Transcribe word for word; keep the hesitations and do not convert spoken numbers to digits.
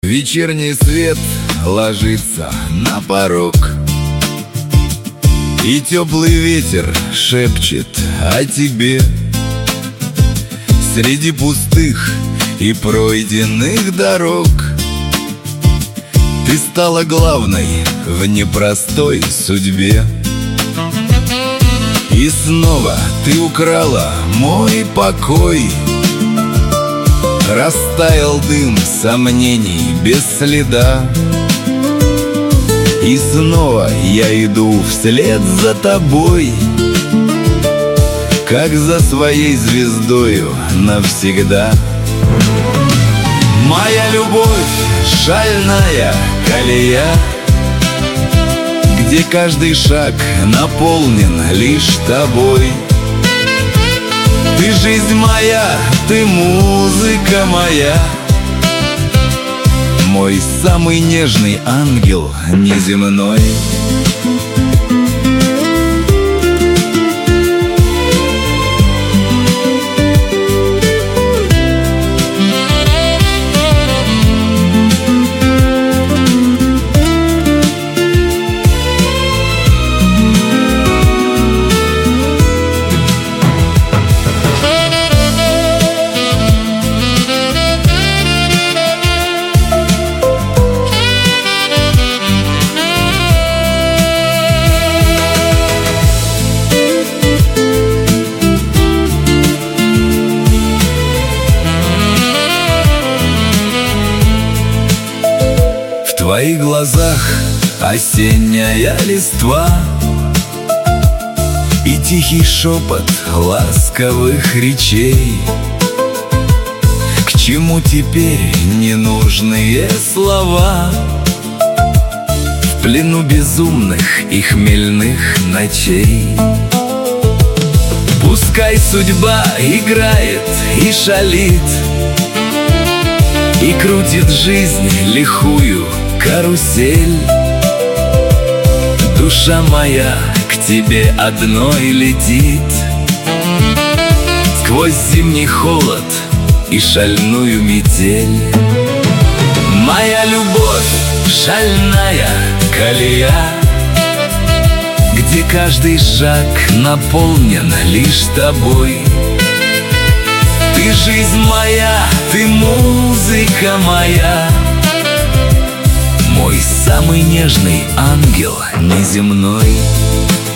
Вечерний свет ложится на порог, и теплый ветер шепчет о тебе. Среди пустых и пройденных дорог ты стала главной в непростой судьбе. И снова ты украла мой покой. Растаял дым сомнений без следа, и снова я иду вслед за тобой, как за своей звездою навсегда. Моя любовь — шальная колея, где каждый шаг наполнен лишь тобой. Ты жизнь моя, ты музыка моя, мой самый нежный ангел неземной. В твоих глазах осенняя листва и тихий шепот ласковых речей. К чему теперь ненужные слова в плену безумных и хмельных ночей? Пускай судьба играет и шалит, и крутит жизнь лихую карусель. Душа моя к тебе одной летит сквозь зимний холод и шальную метель. Моя любовь — шальная колея, где каждый шаг наполнен лишь тобой. Ты жизнь моя, ты музыка моя, мой самый нежный ангел неземной.